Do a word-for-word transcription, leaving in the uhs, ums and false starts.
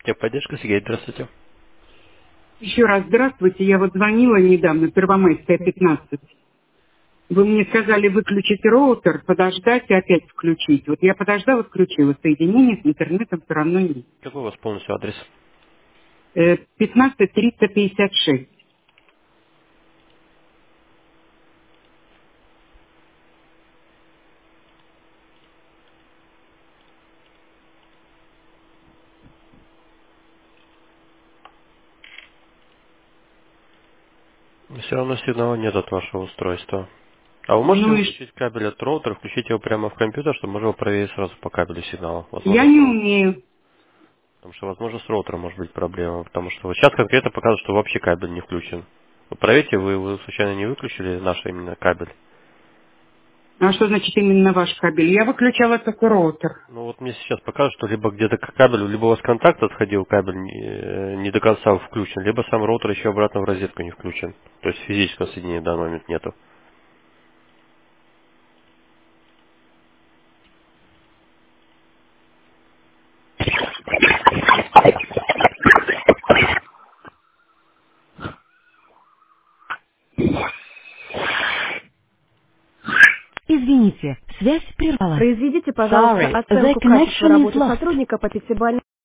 Техподдержка, Сергей, здравствуйте. Еще раз здравствуйте. Я вот звонила недавно, Первомайская, пятнадцать. Вы мне сказали выключить роутер, подождать и опять включить. Вот я подождала, включила. Соединение с интернетом все равно нет. Какой у вас полностью адрес? Э, пятнадцать триста пятьдесят шесть. Все равно сигнала нет от вашего устройства. А вы можете Ну и ш- выключить кабель от роутера, включить его прямо в компьютер, чтобы можно было проверить сразу по кабелю сигнала? я Возможно, с не роутера. умею. Потому что, возможно, с роутером может быть проблема. Потому что вот сейчас конкретно показывает, что вообще кабель не включен. Вы проверьте, вы его случайно не выключили, наш именно кабель. А что значит именно ваш кабель? Я выключала только роутер. Ну вот мне сейчас покажут, что либо где-то к кабелю, либо у вас контакт отходил, кабель не, э, не до конца включен, либо сам роутер еще обратно в розетку не включен. То есть физического соединения в данный момент нету. Извините, связь прервалась. Произведите, пожалуйста, Sorry, the оценку качества connection is работы lost. сотрудника по пятибалльной